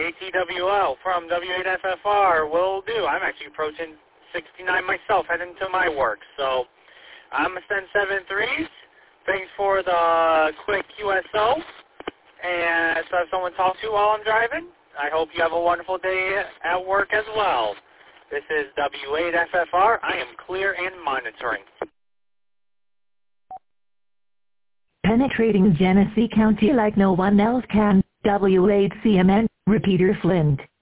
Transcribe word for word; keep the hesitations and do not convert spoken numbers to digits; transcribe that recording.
A T W L from W eight F F R will do. I'm actually approaching sixty-nine myself, heading to my work. So I'm going to send seven threes. Thanks for the quick Q S O. And so have someone talk to while I'm driving. I hope you have a wonderful day at work as well. This is W eight F F R. I am clear and monitoring. Penetrating Genesee County like no one else can. W eight C M N, Repeater Flint.